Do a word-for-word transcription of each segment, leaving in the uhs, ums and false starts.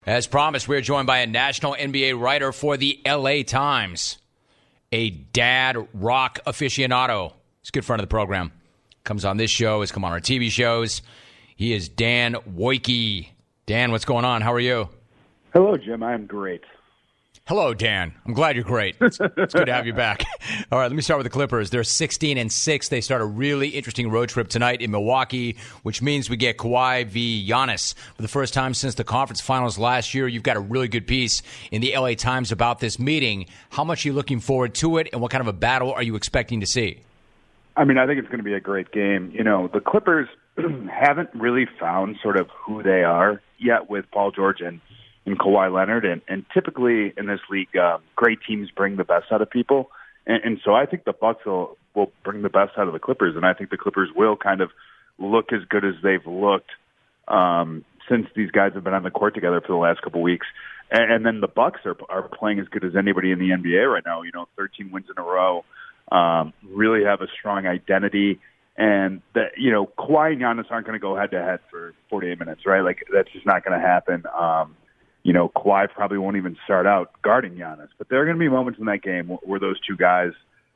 As promised, we're joined by a national N B A writer for the L A Times, a dad rock aficionado. He's a good friend of the program. Comes on this show, has come on our T V shows. He is Dan Woike. Dan, what's going on? How are you? Hello, Jim. I'm great. Hello, Dan. I'm glad you're great. It's, it's good to have you back. All right, let me start with the Clippers. They're sixteen and six. They start a really interesting road trip tonight in Milwaukee, which means we get Kawhi v. Giannis for the first time since the conference finals last year. You've got a really good piece in the L A Times about this meeting. How much are you looking forward to it, and what kind of a battle are you expecting to see? I mean, I think it's going to be a great game. You know, the Clippers haven't really found sort of who they are yet with Paul George and and Kawhi Leonard, and, and typically in this league, um, great teams bring the best out of people, and, and so I think the Bucks will, will bring the best out of the Clippers, and I think the Clippers will kind of look as good as they've looked um, since these guys have been on the court together for the last couple of weeks, and, and then the Bucks are are playing as good as anybody in the N B A right now. You know, thirteen wins in a row, um, really have a strong identity. And that, you know, Kawhi and Giannis aren't going to go head to head for forty-eight minutes, right? Like, that's just not going to happen. Um, You know, Kawhi probably won't even start out guarding Giannis. But there are going to be moments in that game where those two guys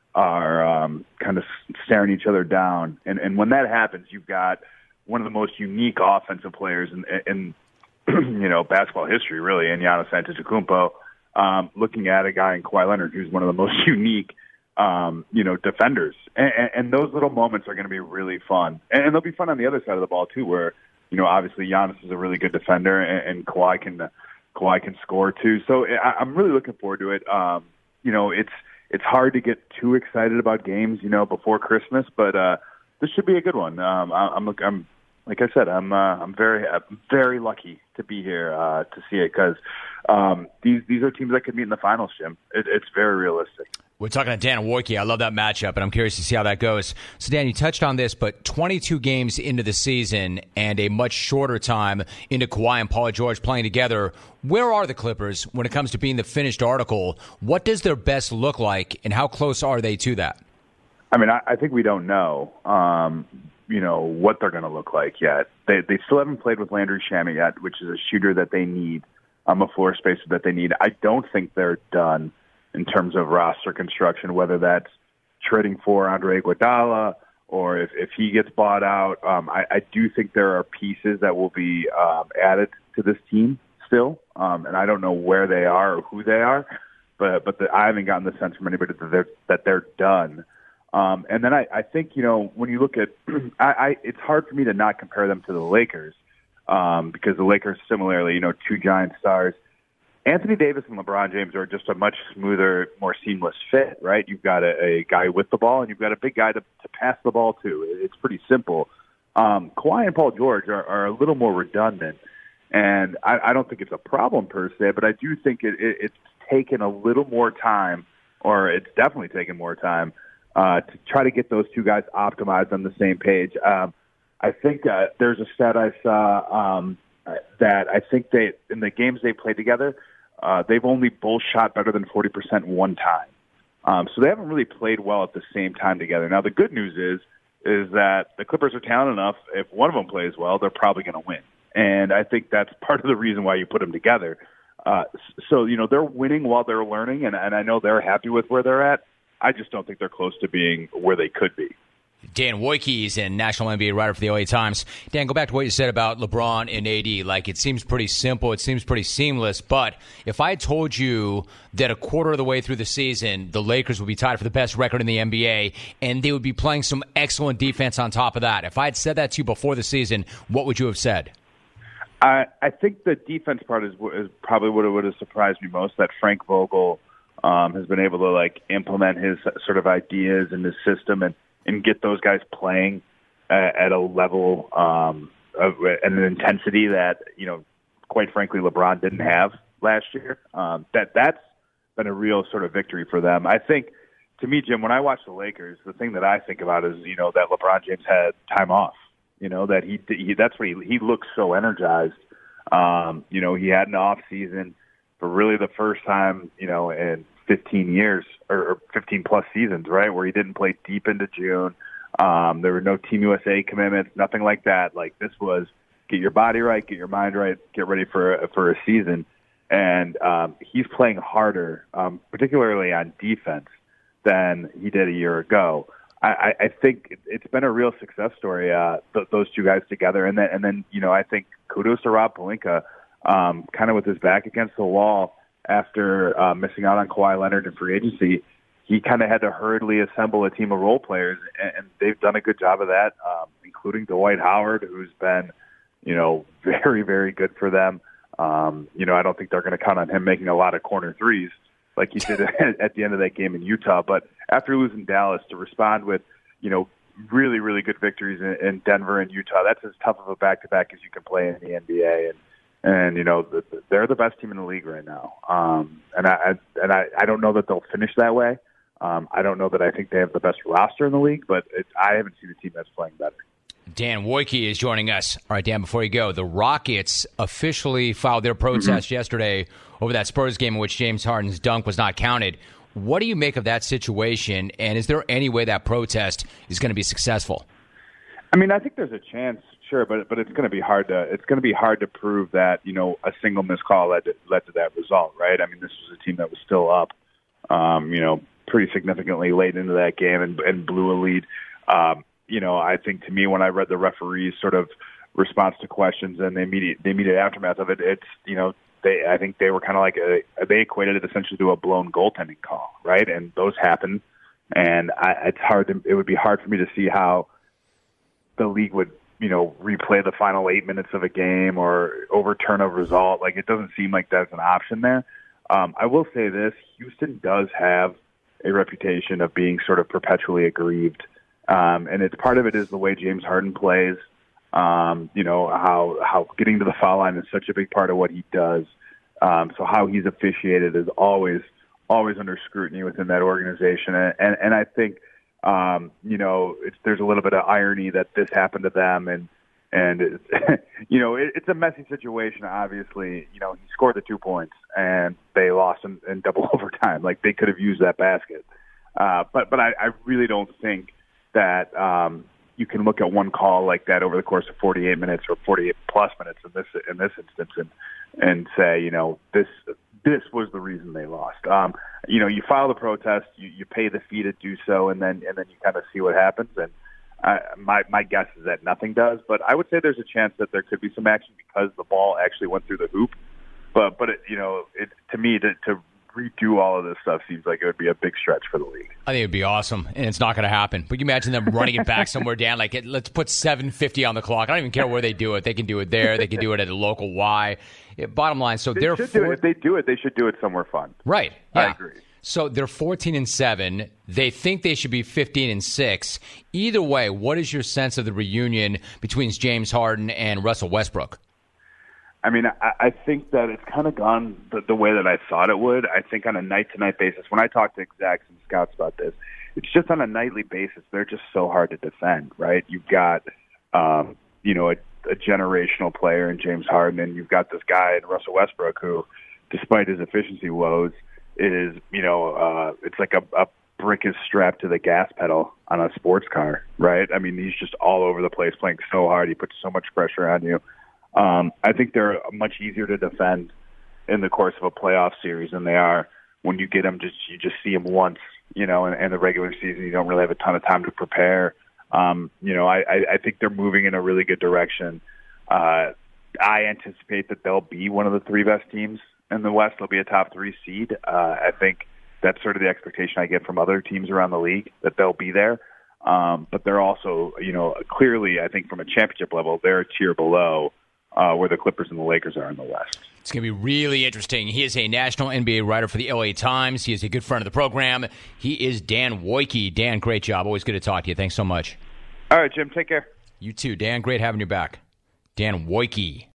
are um, kind of staring each other down. And, and when that happens, you've got one of the most unique offensive players in, in you know, basketball history, really, in Giannis Antetokounmpo, um, looking at a guy in Kawhi Leonard who's one of the most unique, um, you know, defenders. And, and those little moments are going to be really fun. And they'll be fun on the other side of the ball, too, where, you know, obviously Giannis is a really good defender, and, and Kawhi can – Kawhi can score too, so I, I'm really looking forward to it. Um, you know, it's it's hard to get too excited about games, you know, before Christmas, but uh, this should be a good one. Um, I, I'm, I'm, like I said, I'm, uh, I'm very, I'm very lucky to be here uh, to see it because um, these these are teams that could meet in the finals, Jim. It, it's very realistic. We're talking to Dan Woike. I love that matchup, and I'm curious to see how that goes. So, Dan, you touched on this, but twenty-two games into the season and a much shorter time into Kawhi and Paul George playing together, where are the Clippers when it comes to being the finished article? What does their best look like, and how close are they to that? I mean, I, I think we don't know, um, you know, what they're going to look like yet. They they still haven't played with Landry Shamet yet, which is a shooter that they need, um, a floor spacer that they need. I don't think they're done in terms of roster construction, whether that's trading for Andre Iguodala or if, if he gets bought out. Um, I, I do think there are pieces that will be um, added to this team still, um, and I don't know where they are or who they are, but but the, I haven't gotten the sense from anybody that they're, that they're done. Um, and then I, I think, you know, when you look at I, I, it's hard for me to not compare them to the Lakers um, because the Lakers similarly, you know, two giant stars. Anthony Davis and LeBron James are just a much smoother, more seamless fit, right? You've got a, a guy with the ball, and you've got a big guy to, to pass the ball to. It's pretty simple. Um, Kawhi and Paul George are, are a little more redundant, and I, I don't think it's a problem per se, but I do think it, it, it's taken a little more time, or it's definitely taken more time, uh, to try to get those two guys optimized on the same page. Um, I think uh, there's a stat I saw um, that I think they in the games they played together, Uh, they've only both shot better than forty percent one time. Um, so they haven't really played well at the same time together. Now, the good news is is that the Clippers are talented enough. If one of them plays well, they're probably going to win. And I think that's part of the reason why you put them together. Uh, so, you know, they're winning while they're learning, and, and I know they're happy with where they're at. I just don't think they're close to being where they could be. Dan Woike is a national N B A writer for the L A Times. Dan, go back to what you said about LeBron and A D. Like, it seems pretty simple. It seems pretty seamless. But if I told you that a quarter of the way through the season, the Lakers would be tied for the best record in the N B A, and they would be playing some excellent defense on top of that, if I had said that to you before the season, what would you have said? I, I think the defense part is, is probably what would have surprised me most, that Frank Vogel um, has been able to, like, implement his sort of ideas and his system and and get those guys playing at, at a level um, of and an intensity that, you know, quite frankly, LeBron didn't have last year. Um, that that's been a real sort of victory for them. I think, to me, Jim, when I watch the Lakers, the thing that I think about is, you know, that LeBron James had time off. You know, that he, he that's what he he looks so energized. Um, you know, he had an off season for really the first time, you know, in fifteen years or fifteen plus seasons, right, where he didn't play deep into June. Um, there were no Team U S A commitments, nothing like that. Like, this was get your body right, get your mind right, get ready for for a season. And um, he's playing harder, um, particularly on defense, than he did a year ago. I, I think it's been a real success story, uh, th- those two guys together. And then, and then, you know, I think kudos to Rob Pelinka, um, kind of with his back against the wall after uh, missing out on Kawhi Leonard in free agency. He kind of had to hurriedly assemble a team of role players, and, and they've done a good job of that, um, including Dwight Howard, who's been, you know, very, very good for them. Um, you know, I don't think they're going to count on him making a lot of corner threes like he did at the end of that game in Utah. But after losing Dallas, to respond with, you know, really, really good victories in, in Denver and Utah, that's as tough of a back-to-back as you can play in the N B A. And, and you know, the, the, they're the best team in the league right now. Um, and I, I and I, I don't know that they'll finish that way. Um, I don't know that I think they have the best roster in the league, but it, I haven't seen a team that's playing better. Dan Wojcicki is joining us. All right, Dan, before you go, the Rockets officially filed their protest mm-hmm. yesterday over that Spurs game in which James Harden's dunk was not counted. What do you make of that situation, and is there any way that protest is going to be successful? I mean, I think there's a chance, sure, but but it's going to be hard to it's going to be hard to prove that, you know, a single missed call led to, led to that result, right? I mean, this was a team that was still up, um, you know, pretty significantly late into that game and, and blew a lead. Um, you know, I think to me, when I read the referee's sort of response to questions and the immediate the immediate aftermath of it, it's, you know, they I think they were kind of like a, they equated it essentially to a blown goaltending call, right? And those happen, and I, it's hard to it would be hard for me to see how the league would, you know, replay the final eight minutes of a game or overturn a result. Like, it doesn't seem like that's an option there. Um, I will say this: Houston does have a reputation of being sort of perpetually aggrieved. Um, and it's part of it is the way James Harden plays. Um, you know, how, how getting to the foul line is such a big part of what he does. Um, so how he's officiated is always, always under scrutiny within that organization. And, and, and I think, um, you know, it's, there's a little bit of irony that this happened to them. And, and it's, you know, it, it's a messy situation, obviously. You know, he scored the two points and they lost in, in double overtime. Like, they could have used that basket. Uh, but, but I, I really don't think that um, you can look at one call like that over the course of forty-eight minutes or forty-eight plus minutes in this in this instance and and say, you know, this this was the reason they lost. Um, you know, you file the protest, you, you pay the fee to do so, and then and then you kind of see what happens. And uh, my my guess is that nothing does, but I would say there's a chance that there could be some action because the ball actually went through the hoop. But but it, you know, it, to me to to redo all of this stuff seems like it would be a big stretch for the league. I think it would be awesome, and it's not going to happen. But you imagine them running it back somewhere down, like, it, let's put seven fifty on the clock. I don't even care where they do it. They can do it there. They can do it at a local Y. It, bottom line, so they they're should four- do it. If they do it, they should do it somewhere fun. Right. Yeah. I agree. So they're fourteen and seven. They think they should be fifteen and six. Either way, what is your sense of the reunion between James Harden and Russell Westbrook? I mean, I, I think that it's kind of gone the, the way that I thought it would. I think on a night-to-night basis, when I talk to execs and scouts about this, it's just on a nightly basis. They're just so hard to defend, right? You've got, um, you know, a, a generational player in James Harden, and you've got this guy in Russell Westbrook who, despite his efficiency woes, is, you know, uh, it's like a, a brick is strapped to the gas pedal on a sports car, right? I mean, he's just all over the place playing so hard. He puts so much pressure on you. Um, I think they're much easier to defend in the course of a playoff series than they are when you get them. Just you just see them once, you know, in, in the regular season. You don't really have a ton of time to prepare. Um, you know, I, I, I think they're moving in a really good direction. Uh, I anticipate that they'll be one of the three best teams in the West. They'll be a top three seed. Uh, I think that's sort of the expectation I get from other teams around the league, that they'll be there. Um, but they're also, you know, clearly, I think from a championship level, they're a tier below Uh, where the Clippers and the Lakers are in the West. It's going to be really interesting. He is a national N B A writer for the L A Times. He is a good friend of the program. He is Dan Wojcicki. Dan, great job. Always good to talk to you. Thanks so much. All right, Jim. Take care. You too, Dan. Great having you back. Dan Wojcicki.